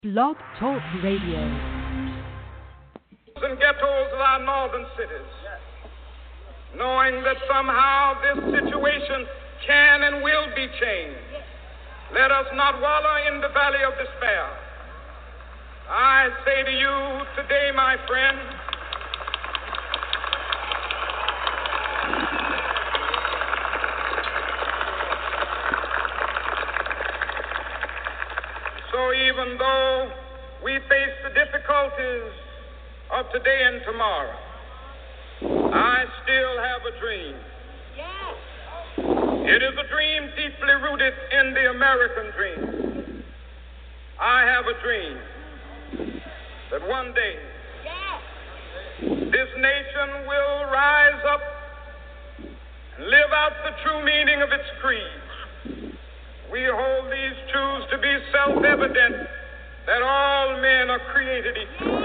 Blog Talk Radio. And ghettos of our northern cities, knowing that somehow this situation can and will be changed. Let us not wallow in the valley of despair. I say to you today, my friend, so even though we face the difficulties of today and tomorrow, I still have a dream. Yes. It is a dream deeply rooted in the American dream. I have a dream that one day this nation will rise up and live out the true meaning of its creed. We hold these truths to be self-evident, that all men are created equal.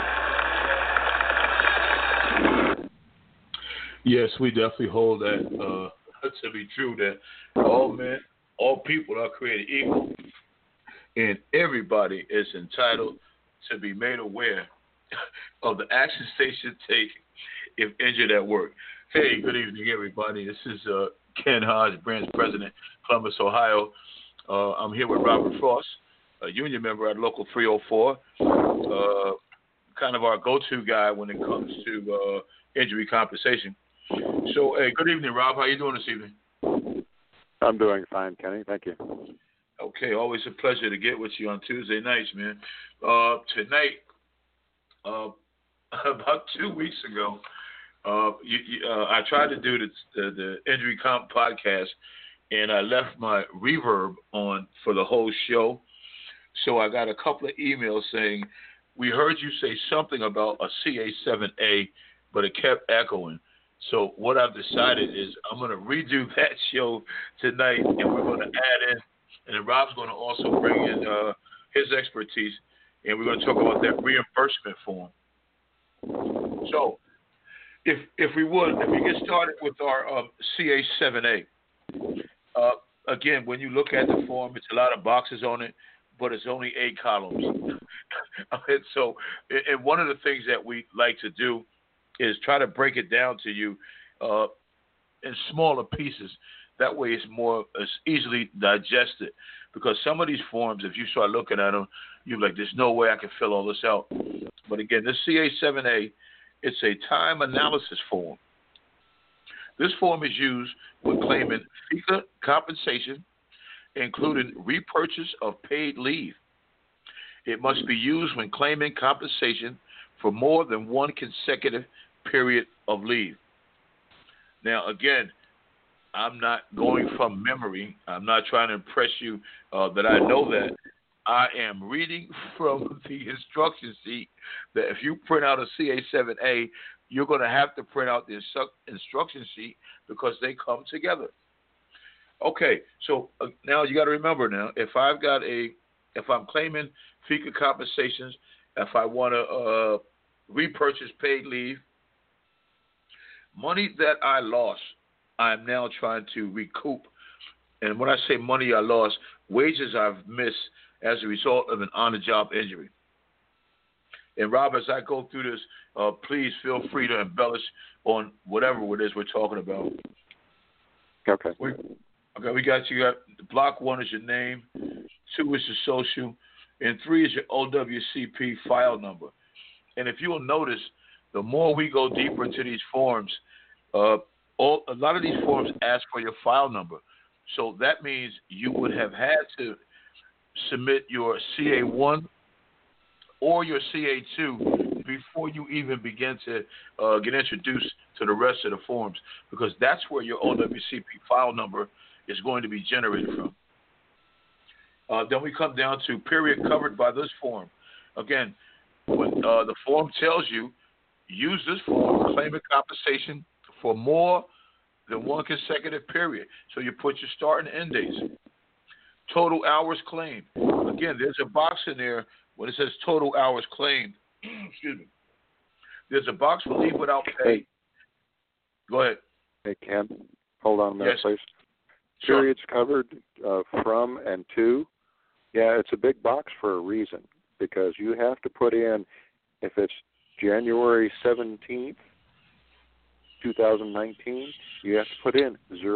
Yes, we definitely hold that to be true, that all men, all people are created equal, and everybody is entitled to be made aware of the actions they should take if injured at work. Hey, good evening, everybody. This is Ken Hodge, branch president, Columbus, Ohio. I'm here with Robert Frost, a union member at Local 304, kind of our go-to guy when it comes to injury compensation. So, hey, good evening, Rob. How you doing this evening? I'm doing fine, Kenny. Thank you. Okay, always a pleasure to get with you on Tuesday nights, man. Tonight, about 2 weeks ago, I tried to do the Injury Comp podcast, and I left my reverb on for the whole show. So I got a couple of emails saying, we heard you say something about a CA7A, but it kept echoing. So what I've decided is I'm going to redo that show tonight, and we're going to add in, and then Rob's going to also bring in his expertise, and we're going to talk about that reimbursement form. So if we get started with our CA7A, again, when you look at the form, it's a lot of boxes on it, but it's only 8 columns. And so, and one of the things that we like to do is try to break it down to you in smaller pieces. That way it's easily digested. Because some of these forms, if you start looking at them, you're like, there's no way I can fill all this out. But again, this CA7A, it's a time analysis form. This form is used when claiming FICA compensation, including repurchase of paid leave. It must be used when claiming compensation for more than one consecutive period of leave. Now, again, I'm not going from memory. I'm not trying to impress you that I know that. I am reading from the instruction sheet that if you print out a CA7A, you're going to have to print out the instruction sheet because they come together. Okay, so now you got to remember now, if I'm claiming FICA compensations, if I want to repurchase paid leave, money that I lost, I'm now trying to recoup. And when I say money I lost, wages I've missed as a result of an on-the-job injury. And Rob, as I go through this, please feel free to embellish on whatever it is we're talking about. Okay. We got you. Block 1 is your name, 2 is your social, and 3 is your OWCP file number. And if you'll notice, the more we go deeper into these forms, a lot of these forms ask for your file number. So that means you would have had to submit your CA1 or your CA2 before you even begin to get introduced to the rest of the forms, because that's where your OWCP file number is going to be generated from. Then we come down to period covered by this form. Again, when the form tells you, use this form, claiming compensation for more than one consecutive period. So you put your start and end dates. Total hours claimed. Again, there's a box in there when it says total hours claimed. Excuse me. There's a box for leave without pay. Go ahead. Hey, Ken, hold on a minute, Yes. please. Sure. Periods covered from and to. Yeah, it's a big box for a reason. because you have to put in, if it's January 17th, 2019, you have to put in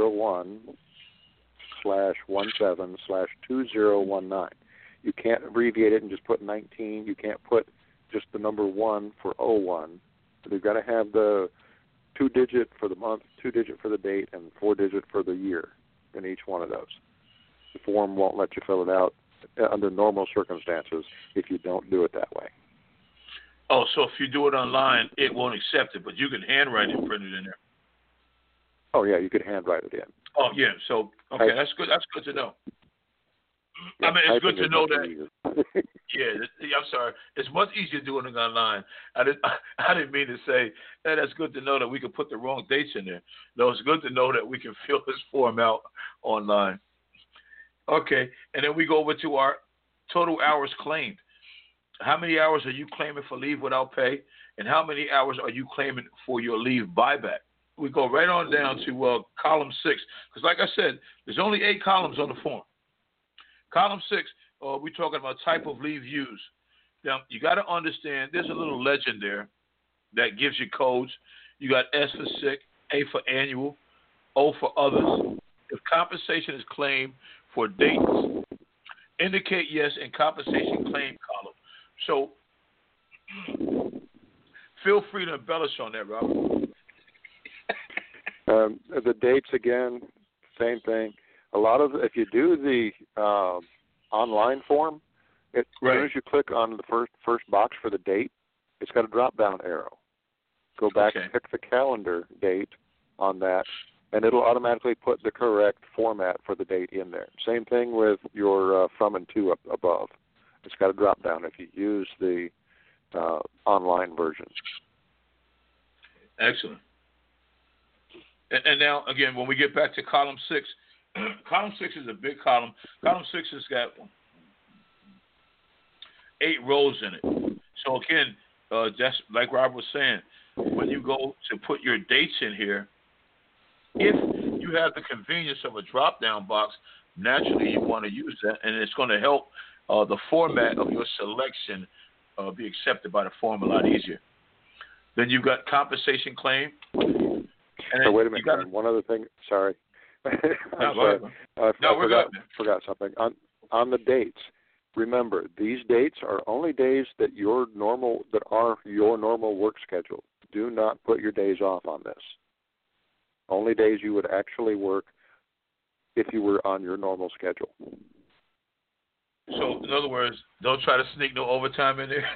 01/17/2019. You can't abbreviate it and just put 19. You can't put just the number 1 for 01. You've got to have the 2-digit for the month, 2-digit for the date, and 4-digit for the year in each one of those. The form won't let you fill it out under normal circumstances if you don't do it that way. Oh, so if you do it online, it won't accept it, but you can handwrite it and print it in there. Oh, yeah, you could handwrite it in. Oh, yeah. So, okay, that's good. That's good to know. Yeah, I mean, it's good to know that. Easier. Yeah, I'm sorry. It's much easier doing it online. I didn't mean to say that. That's good to know that we can put the wrong dates in there. No, it's good to know that we can fill this form out online. Okay, and then we go over to our total hours claimed. How many hours are you claiming for leave without pay, and how many hours are you claiming for your leave buyback? We go right on down to column 6, because like I said, there's only 8 columns on the form. Column 6, we're talking about type of leave used. Now, you got to understand, there's a little legend there that gives you codes. You got S for sick, A for annual, O for others. If compensation is claimed for dates, indicate yes in compensation claim column. So, feel free to embellish on that, Robert. The dates, again, same thing. A lot of, if you do the online form, as soon as you click on the first box for the date, it's got a drop-down arrow. Go back and pick the calendar date on that, and it'll automatically put the correct format for the date in there. Same thing with your from and to up above. It's got a drop-down if you use the online version. Excellent. And now, again, when we get back to column 6, column 6 is a big column. Column 6 has got 8 rows in it. So, again, just like Rob was saying, when you go to put your dates in here, if you have the convenience of a drop-down box, naturally you want to use that, and it's going to help the format of your selection be accepted by the form a lot easier. Then you've got compensation claim. And wait a minute, one other thing. Sorry. I forgot something. On the dates, remember, these dates are only days that are your normal work schedule. Do not put your days off on this. Only days you would actually work if you were on your normal schedule. So, in other words, don't try to sneak no overtime in there.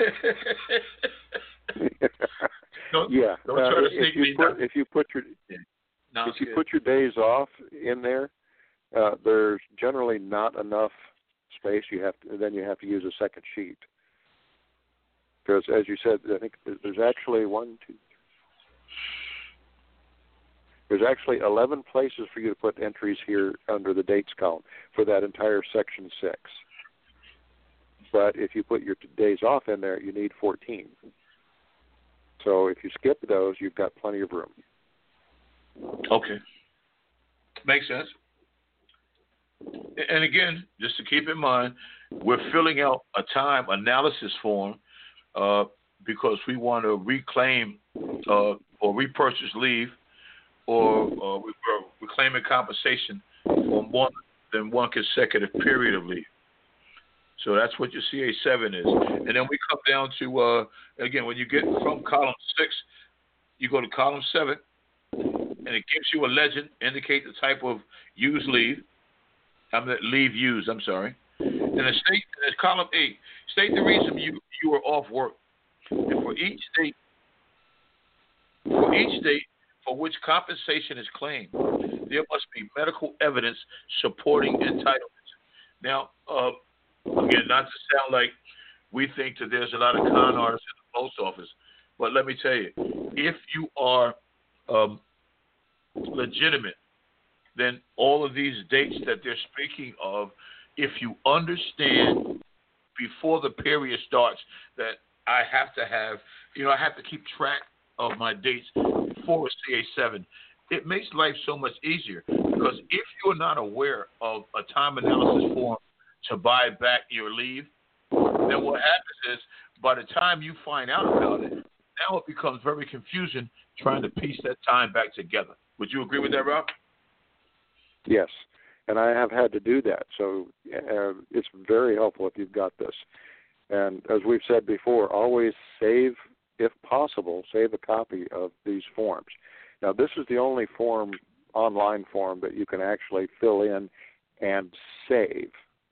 Don't try to sneak if you put your days off in there, there's generally not enough space. Then you have to use a second sheet. Because, as you said, I think there's actually 11 places for you to put entries here under the dates column for that entire section 6. But if you put your days off in there, you need 14. So if you skip those, you've got plenty of room. Okay. Makes sense. And again, just to keep in mind, we're filling out a time analysis form because we want to reclaim or repurchase leave or we're claiming compensation for more than one consecutive period of leave. So that's what your CA7 is. And then we come down to, again, when you get from column 6, you go to column 7, and it gives you a legend, indicate the type of used leave. Leave used, I'm sorry. And it's column 8, state the reason you were off work. And for each date for which compensation is claimed, there must be medical evidence supporting entitlements. Now, again, not to sound like we think that there's a lot of con artists in the post office, but let me tell you, if you are legitimate, then all of these dates that they're speaking of, if you understand before the period starts that I have to keep track of my dates for a CA7, it makes life so much easier, because if you're not aware of a time analysis form to buy back your leave, then what happens is by the time you find out about it, now it becomes very confusing trying to piece that time back together. Would you agree with that, Rob? Yes, and I have had to do that. So it's very helpful if you've got this. And as we've said before, always save, if possible, save a copy of these forms. Now, this is the only online form that you can actually fill in and save.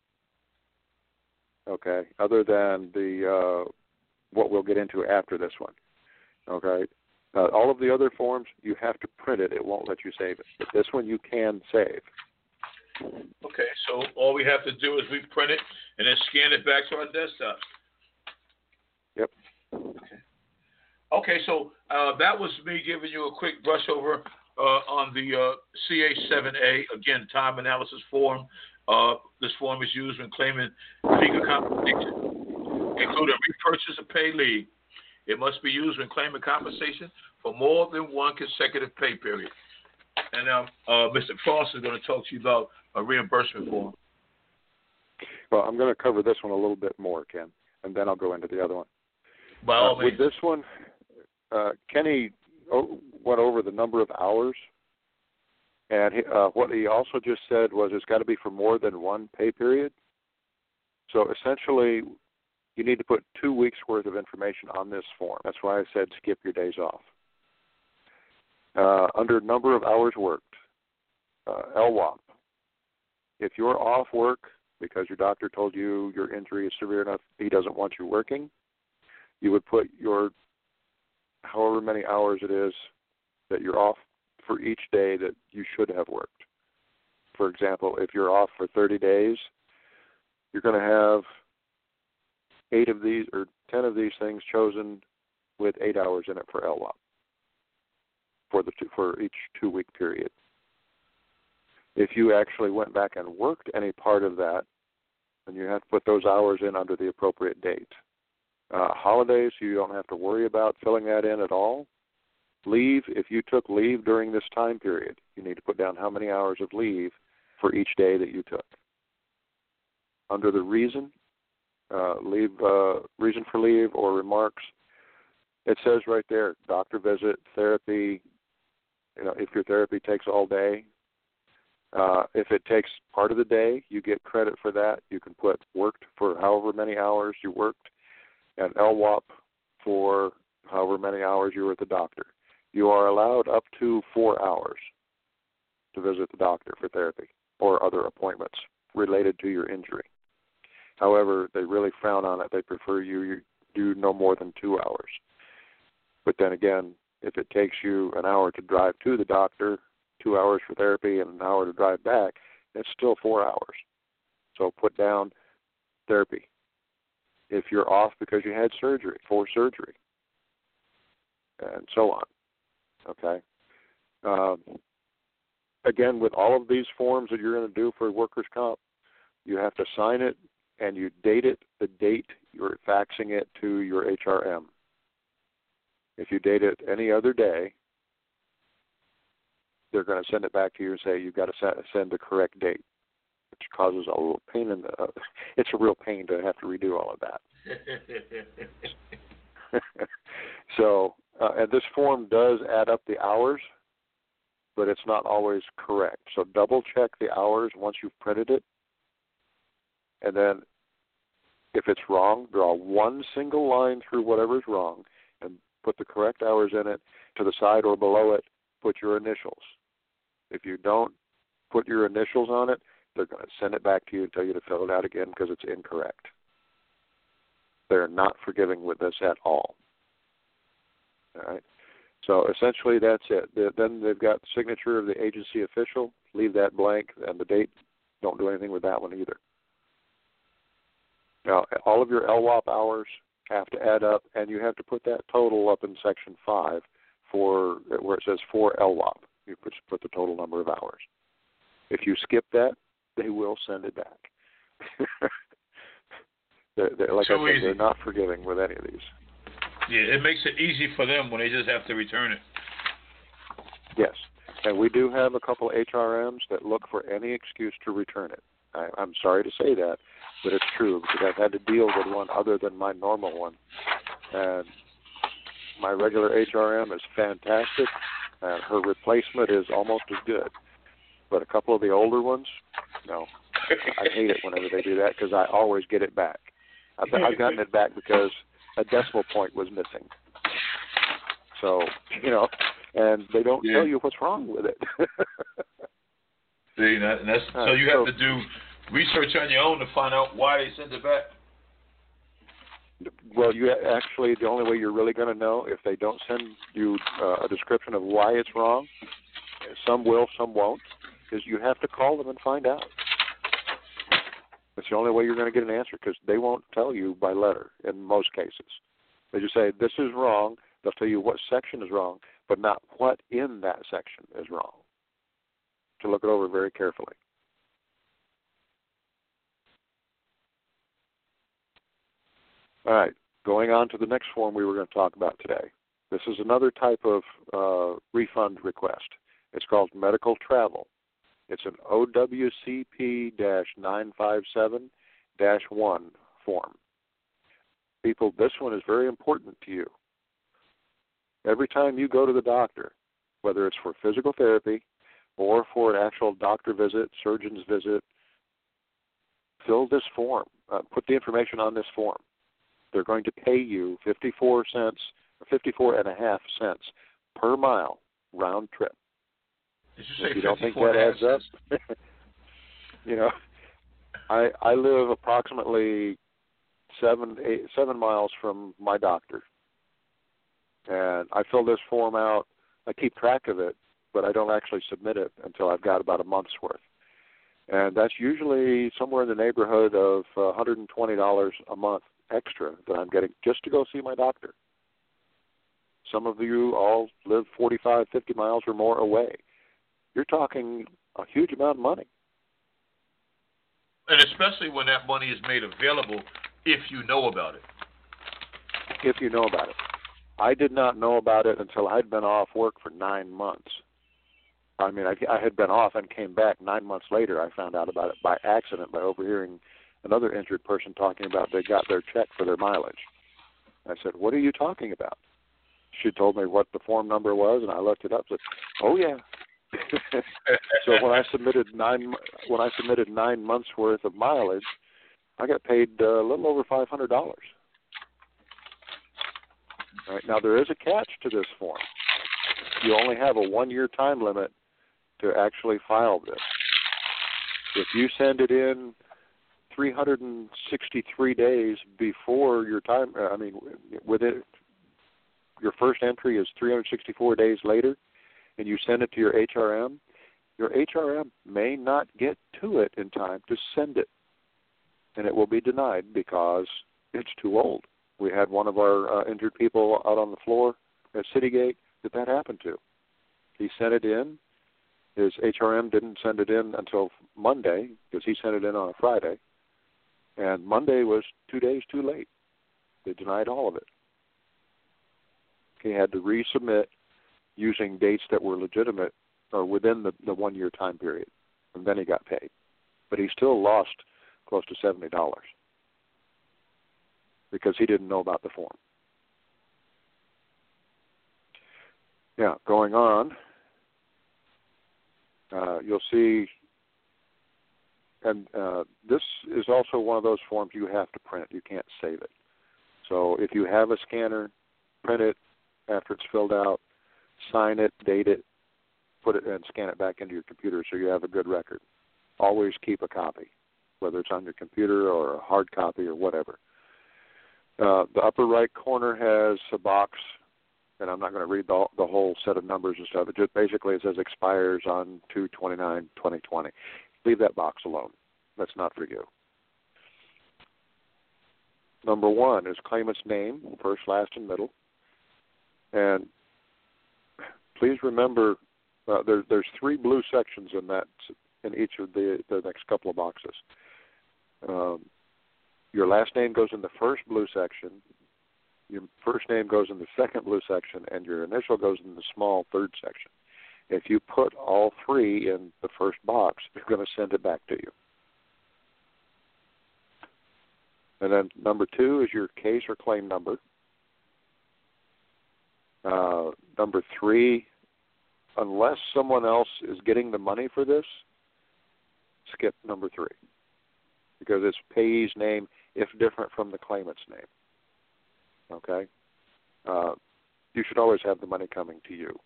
Okay, other than the what we'll get into after this one. Okay, all of the other forms you have to print it; it won't let you save it. But this one you can save. Okay, so all we have to do is we print it and then scan it back to our desktop. Yep. Okay, so that was me giving you a quick brush over on the CA7A, again, time analysis form. This form is used when claiming legal compensation, including repurchase of paid leave. It must be used when claiming compensation for more than one consecutive pay period. And now Mr. Frost is going to talk to you about a reimbursement form. Well, I'm going to cover this one a little bit more, Ken, and then I'll go into the other one. By all means. With this one, Kenny went over the number of hours, and what he also just said was it's got to be for more than one pay period. So essentially, you need to put 2 weeks' worth of information on this form. That's why I said skip your days off. Under number of hours worked, LWOP. If you're off work because your doctor told you your injury is severe enough, he doesn't want you working, you would put your however many hours it is that you're off for each day that you should have worked. For example, if you're off for 30 days, you're going to have 8 of these or 10 of these things chosen with 8 hours in it for LWOP for each 2-week period. If you actually went back and worked any part of that, then you have to put those hours in under the appropriate date. Holidays, you don't have to worry about filling that in at all. Leave, if you took leave during this time period, you need to put down how many hours of leave for each day that you took. Under the reason for leave or remarks, it says right there, doctor visit, therapy. If your therapy takes all day, if it takes part of the day, you get credit for that. You can put worked for however many hours you worked, and LWOP for however many hours you were at the doctor. You are allowed up to 4 hours to visit the doctor for therapy or other appointments related to your injury. However, they really frown on it. They prefer you do no more than 2 hours. But then again, if it takes you an hour to drive to the doctor, 2 hours for therapy, and an hour to drive back, it's still 4 hours. So put down therapy. If you're off because you had surgery, for surgery, and so on. Okay? Again, with all of these forms that you're going to do for workers' comp, you have to sign it and you date it the date you're faxing it to your HRM. If you date it any other day, they're going to send it back to you and say you've got to send the correct date, which causes a little pain in the. It's a real pain to have to redo all of that. So, and this form does add up the hours, but it's not always correct. So double check the hours once you've printed it, and then if it's wrong, draw one single line through whatever's wrong and put the correct hours in it. To the side or below it, put your initials. If you don't put your initials on it, they're going to send it back to you and tell you to fill it out again because it's incorrect. They're not forgiving with this at all. All right. So essentially that's it. Then they've got the signature of the agency official. Leave that blank, and the date, don't do anything with that one either. Now, all of your LWOP hours have to add up, and you have to put that total up in Section 5 for where it says for LWOP. You put the total number of hours. If you skip that, they will send it back. Like so I said, easy. They're not forgiving with any of these. Yeah, it makes it easy for them when they just have to return it. Yes, and we do have a couple HRMs that look for any excuse to return it. I'm sorry to say that, but it's true because I've had to deal with one other than my normal one. And my regular HRM is fantastic, and her replacement is almost as good. But a couple of the older ones, no. I hate it whenever they do that because I always get it back. I've gotten it back because a decimal point was missing. So, and they don't tell you what's wrong with it. See, so you have to do research on your own to find out why they sent it back. Well, the only way you're really going to know if they don't send you a description of why it's wrong, some will, some won't, is you have to call them and find out. It's the only way you're going to get an answer because they won't tell you by letter in most cases. They just say, this is wrong. They'll tell you what section is wrong, but not what in that section is wrong. To look it over very carefully. All right, going on to the next form we were going to talk about today. This is another type of refund request. It's called medical travel. It's an OWCP-957-1 form. People, this one is very important to you. Every time you go to the doctor, whether it's for physical therapy or for an actual doctor visit, surgeon's visit, fill this form. Put the information on this form. They're going to pay you 54.5 cents per mile round trip. Did you say if you don't think that adds up, I live approximately 7 miles from my doctor, and I fill this form out. I keep track of it, but I don't actually submit it until I've got about a month's worth. And that's usually somewhere in the neighborhood of $120 a month extra that I'm getting just to go see my doctor. Some of you all live 45, 50 miles or more away. You're talking a huge amount of money. And especially when that money is made available if you know about it. If you know about it. I did not know about it until I'd been off work for 9 months. I mean, I had been off and came back 9 months later. I found out about it by accident by overhearing another injured person talking about they got their check for their mileage. I said, what are you talking about? She told me what the form number was, and I looked it up and said, oh, yeah. So when I submitted 9 months worth of mileage, I got paid a little over $500. All right, now there is a catch to this form. You only have a 1-year time limit to actually file this. If you send it in 363 days before your time, your first entry is 364 days later, and you send it to your HRM may not get to it in time to send it, and it will be denied because it's too old. We had one of our injured people out on the floor at Citygate that happened to. He sent it in. His HRM didn't send it in until Monday because he sent it in on a Friday, and Monday was 2 days too late. They denied all of it. He had to resubmit using dates that were legitimate or within the 1-year time period, and then he got paid. But he still lost close to $70 because he didn't know about the form. Yeah, going on, you'll see, and this is also one of those forms you have to print. You can't save it. So if you have a scanner, print it after it's filled out, sign it, date it, put it, and scan it back into your computer so you have a good record. Always keep a copy, whether it's on your computer or a hard copy or whatever. The upper right corner has a box, and I'm not going to read the whole set of numbers and stuff. It just basically it says expires on 2/29/2020. Leave that box alone. That's not for you. Number 1 is claimant's name, first, last, and middle. And please remember, there's 3 blue sections in each of the next couple of boxes. Your last name goes in the first blue section, your first name goes in the second blue section, and your initial goes in the small third section. If you put all 3 in the first box, they're going to send it back to you. And then number 2 is your case or claim number. Number 3, unless someone else is getting the money for this, skip number 3, because it's payee's name if different from the claimant's name. Okay? You should always have the money coming to you.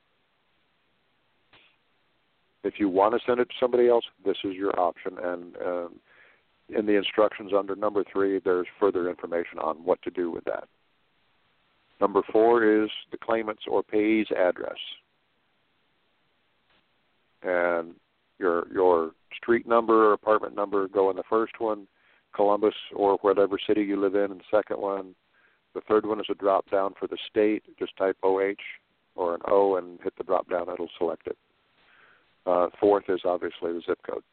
If you want to send it to somebody else, this is your option. And in the instructions under number 3, there's further information on what to do with that. Number 4 is the claimant's or payee's address. And your street number or apartment number go in the first one, Columbus or whatever city you live in the second one. The third one is a drop down for the state. Just type OH or an O and hit the drop down. It'll select it. Fourth is obviously the zip code.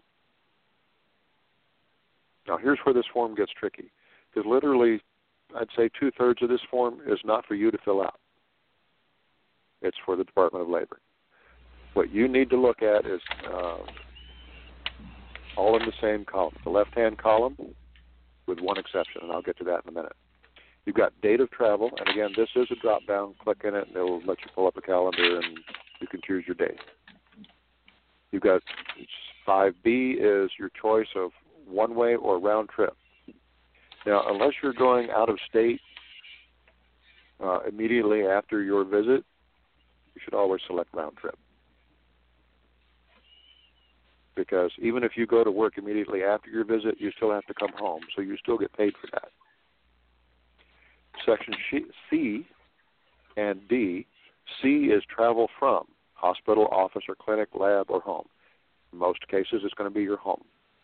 Now here's where this form gets tricky, because literally I'd say 2/3 of this form is not for you to fill out. It's for the Department of Labor. What you need to look at is all in the same column. The left-hand column, with one exception, and I'll get to that in a minute. You've got date of travel, and again, this is a drop-down. Click in it, and it'll let you pull up a calendar, and you can choose your date. You've got 5B is your choice of one-way or round trip. Now, unless you're going out of state immediately after your visit, you should always select round trip. Because even if you go to work immediately after your visit, you still have to come home, so you still get paid for that. Section C and D. C is travel from hospital, office, or clinic, lab, or home. In most cases, it's going to be your home.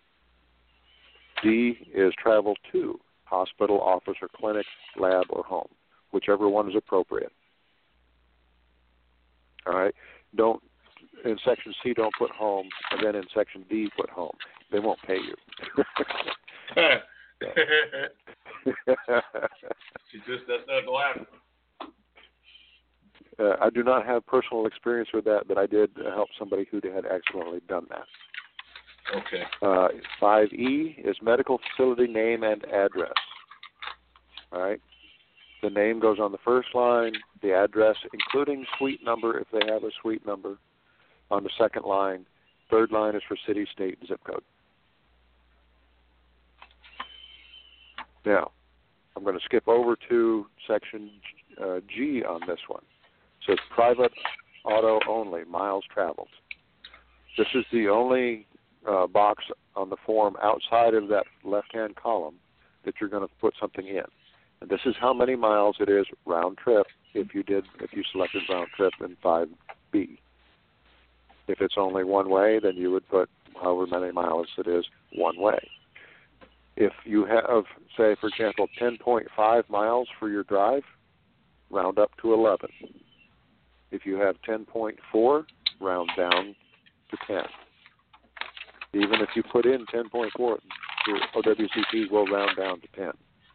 D is travel to hospital, office, or clinic, lab, or home, whichever one is appropriate. All right? In Section C, don't put home, and then in Section D, put home. They won't pay you. That's not going to happen. I do not have personal experience with that, but I did help somebody who had accidentally done that. Okay. 5E is medical facility name and address. All right. The name goes on the first line, the address, including suite number if they have a suite number, on the second line. Third line is for city, state, and zip code. Now, I'm going to skip over to Section G on this one. It says private auto only, miles traveled. This is the only box on the form outside of that left-hand column that you're going to put something in. And this is how many miles it is round trip if you selected round trip in 5B. If it's only one way, then you would put however many miles it is one way. If you have, say, for example, 10.5 miles for your drive, round up to 11. If you have 10.4, round down to 10. Even if you put in 10.4, your OWCP will round down to 10.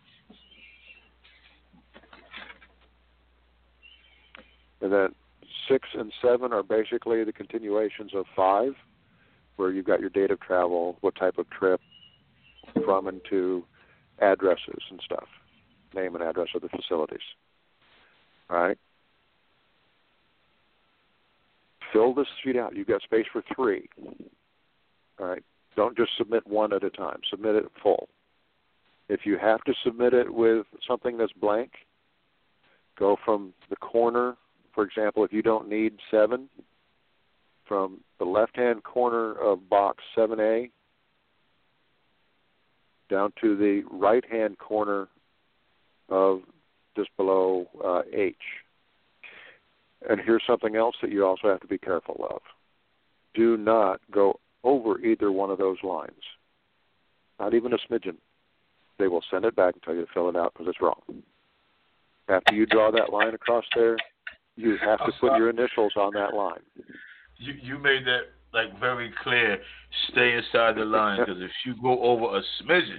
And then 6 and 7 are basically the continuations of 5, where you've got your date of travel, what type of trip, from and to, addresses and stuff, name and address of the facilities. All right? Fill this sheet out. You've got space for 3. All right? Don't just submit one at a time. Submit it full. If you have to submit it with something that's blank, go from the corner. For example, if you don't need 7, from the left-hand corner of box 7A down to the right-hand corner of just below H. And here's something else that you also have to be careful of. Do not go over either one of those lines. Not even a smidgen. They will send it back and tell you to fill it out because it's wrong. After you draw that line across there, you have to put your initials on that line. You made that very clear. Stay inside the line, because if you go over a smidgen,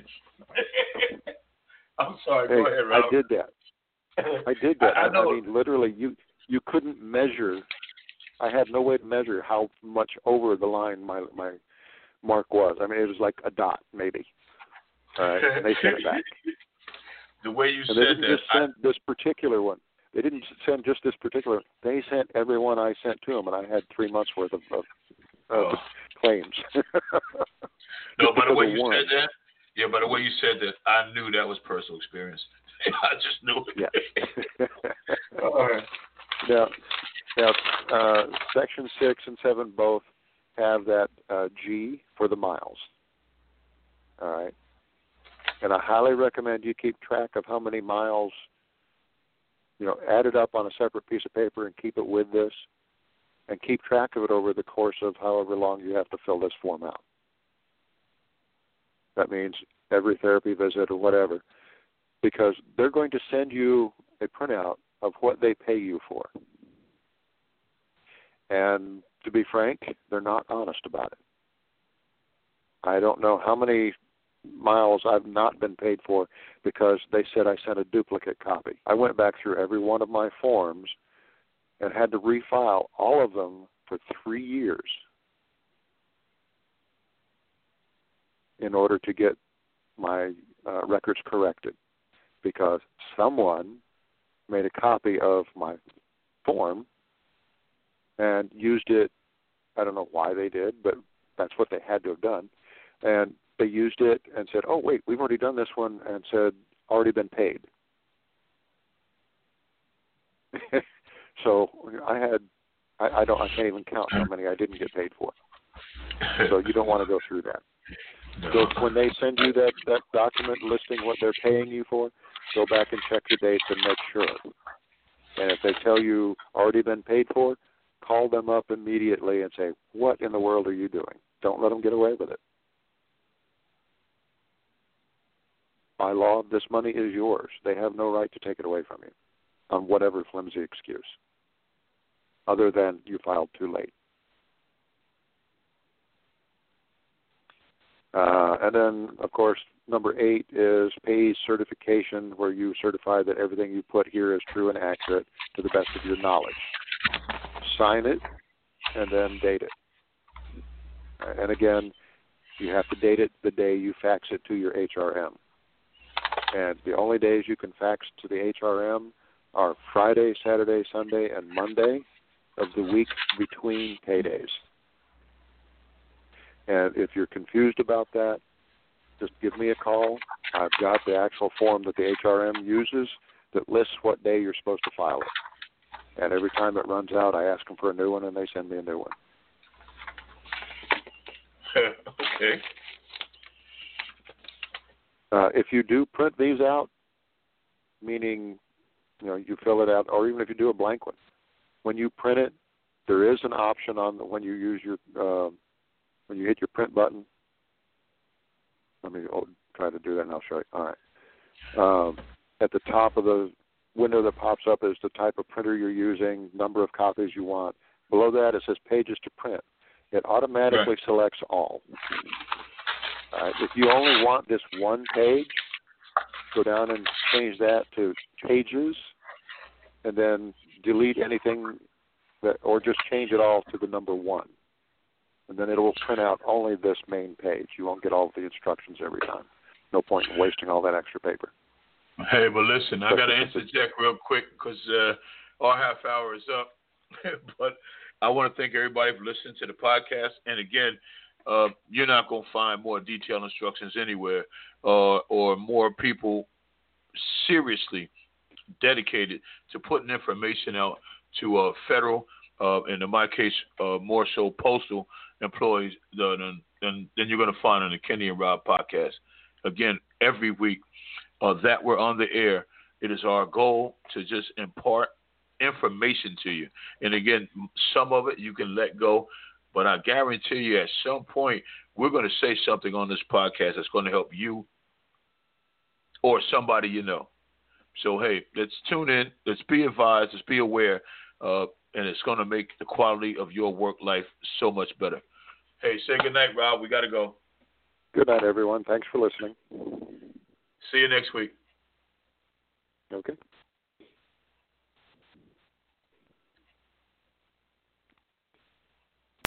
I'm sorry. Go ahead, Rob. I did that. I mean, literally, you couldn't measure. I had no way to measure how much over the line my mark was. I mean, it was like a dot, maybe. All right, and they sent it back. the way you and said they didn't that. Just send this particular one. They didn't send just this particular. They sent every one I sent to them, and I had 3 months worth of claims. No, by the way you said that. Yeah, by the way you said that, I knew that was personal experience. I just knew it. Yeah. All right. Now, Section 6 and 7 both have that G for the miles. All right. And I highly recommend you keep track of how many miles, add it up on a separate piece of paper and keep it with this, and keep track of it over the course of however long you have to fill this form out. That means every therapy visit or whatever, because they're going to send you a printout of what they pay you for. And to be frank, they're not honest about it. I don't know how many miles I've not been paid for because they said I sent a duplicate copy. I went back through every one of my forms and had to refile all of them for 3 years in order to get my records corrected, because someone made a copy of my form and used it. I don't know why they did, but that's what they had to have done. And they used it and said, oh, wait, we've already done this one, and said, already been paid. So I can't even count how many I didn't get paid for. So you don't want to go through that. No. So when they send you that document listing what they're paying you for, go back and check the dates and make sure. And if they tell you already been paid for, call them up immediately and say, what in the world are you doing? Don't let them get away with it. By law, this money is yours. They have no right to take it away from you on whatever flimsy excuse, other than you filed too late. And then, of course, number 8 is pay certification, where you certify that everything you put here is true and accurate to the best of your knowledge. Sign it and then date it. And again, you have to date it the day you fax it to your HRM. And the only days you can fax to the HRM are Friday, Saturday, Sunday, and Monday of the week between paydays. And if you're confused about that, just give me a call. I've got the actual form that the HRM uses that lists what day you're supposed to file it. And every time it runs out, I ask them for a new one, and they send me a new one. Okay. If you do print these out, meaning you fill it out, or even if you do a blank one, when you print it, there is an option when you use your when you hit your print button. Let me try to do that, and I'll show you. All right. At the top of the window that pops up is the type of printer you're using, number of copies you want. Below that, it says pages to print. It automatically selects all. If you only want this one page, go down and change that to pages, and then delete anything or just change it all to the number 1. And then it will print out only this main page. You won't get all of the instructions every time. No point in wasting all that extra paper. Hey, but listen, I got to interject real quick because our half hour is up. But I want to thank everybody for listening to the podcast. And again, you're not going to find more detailed instructions anywhere or more people seriously dedicated to putting information out to federal, and in my case, more so postal employees than you're going to find on the Kenny and Rob podcast. Again, every week that we're on the air, it is our goal to just impart information to you. And again, some of it you can let go, but I guarantee you at some point we're going to say something on this podcast that's going to help you or somebody you know. So, hey, let's tune in. Let's be advised. Let's be aware. And it's going to make the quality of your work life so much better. Hey, say good night, Rob. We got to go. Good night, everyone. Thanks for listening. See you next week. Okay.